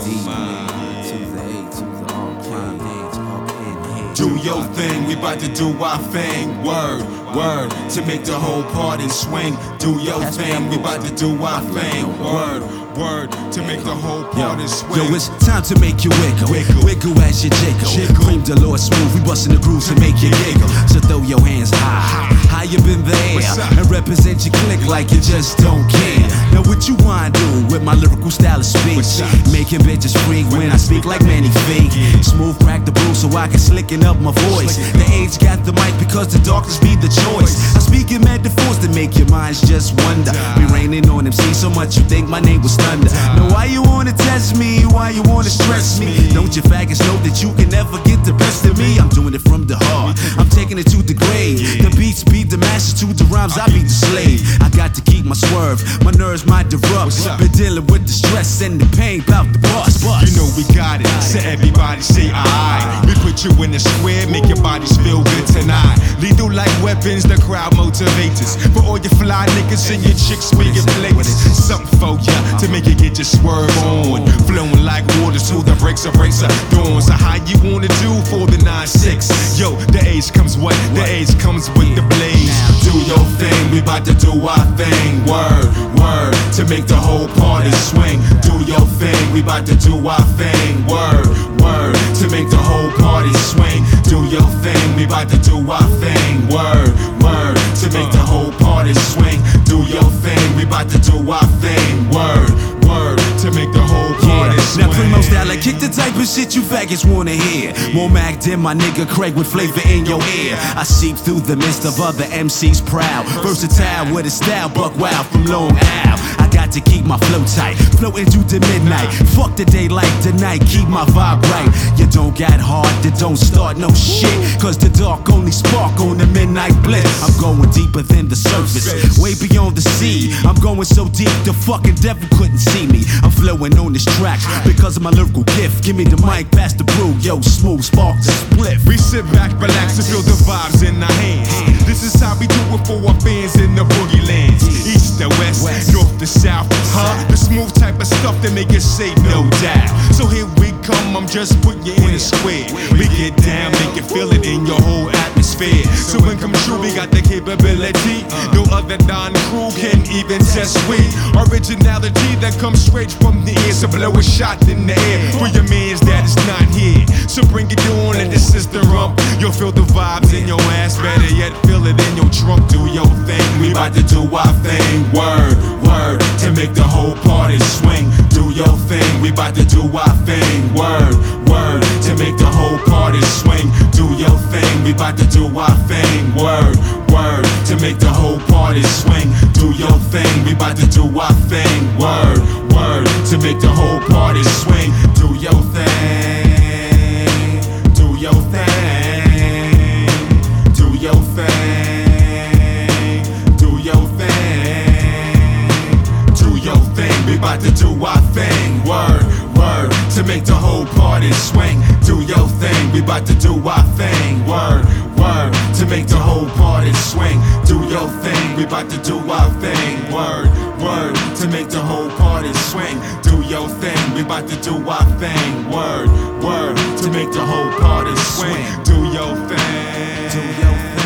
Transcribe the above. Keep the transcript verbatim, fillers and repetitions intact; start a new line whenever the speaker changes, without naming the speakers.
to the A to the R, K, H, up in here.
Do your thing, we bout to do our thing. Word, word, to make the whole party swing. Do your thing, we bout to do our thing. Word, word, to make the whole party swing.
Yo, it's time to make you wiggle. Wiggle, wiggle as you jiggle. Cream the Lord smooth, we bustin' the grooves to make you giggle. So throw your hands high, high up in the air, and represent your clique like you just don't care. Now what you wanna do with my lyrical style of speech? Making bitches freak when I speak like Manny Fake. Smooth crack the blue so I can slicken up my voice. The age got the mic because the darkness be the choice. I speak in metaphors to make your minds just wonder. Be raining on M C so much you think my name was thunder. Now why you wanna test me? Why you wanna stress me? Don't you faggots know that you can never get the best of me? I'm doing it from the heart, I'm taking it to the grave. The beats beat the master, to the rhymes I beat the slave. I got to keep my swerve, my nerves might erupt. Been dealing with the stress and the pain about the bus.
You know we got it, so everybody say aye. We put you in the square, make your bodies feel good tonight. Lethal like weapons, the crowd motivators. For all your fly niggas and your chicks making plates. Something for ya to make you get your swerve on. Flowing like water till the brakes are brakes are dawn. So how you wanna do for the nine six? Yo, the age comes what? The age comes with the blaze. Do your thing, we bout to do our thing. Word, word, to make the whole party swing. Do your thing, we bout to do our thing. Word, word, to make the whole party swing. Do your thing, we bout to do our thing. Word, word, to make the whole party swing. Do your thing, we bout to do our thing. Word, word, to make the whole party
yeah.
swing.
Now Primo style, like kick the type of shit you faggots wanna hear. More Mac than my nigga Craig with flavor in your ear. I seep through the midst of other M Cs proud, versatile with a style, buck wild from Long Isle. I got to keep my flow tight, flow into the midnight. Fuck the daylight, the night, keep my vibe right. You don't got hard, that don't start no shit. Cause the dark only spark on the midnight blitz. I'm going deeper than the surface, way beyond the sea. I'm going so deep, the fucking devil couldn't see me. I'm flowing on this track because of my lyrical gift. Give me the mic, pass the brew, yo, smooth spark the split.
We sit back, relax, and feel the vibes in our hands. This is how we do it for our fans in the boogie lands. East to west, north to south, huh? The smooth type of stuff that make you say no doubt. So here we come, I'm just putting you in a square. We get down, make you feel it in your whole atmosphere. So when come true, we got the capability. No other Don crew can even test we. Originality that comes straight from the ear. So blow a shot in the air for your mans that is not here. So bring it on, let the system rump. You'll feel the vibes in your ass, better yet feel it in your trunk. Do your thing, we bout to do our thing. Word, word, to make the whole party swing. Do your thing, we bout to do our thing. Word, word, to make the whole party swing. Do your thing, we bout to do our thing. Word, word, to make the whole party swing. Do your thing, we bout to do our thing. Word, word, to make the whole party swing. Do your thing, do your thing, do your thing, do your thing, do your thing. We bout to do our thing. Word, word, to make the whole party swing. Do your thing, we bout to do our thing. Word, word, to make the whole party swing. Do your thing, we bout to do our thing. Word, word, to make the whole party swing. Do your thing, we bout to do our thing. Word, word, to make the whole party swing. Do your thing, do your thing.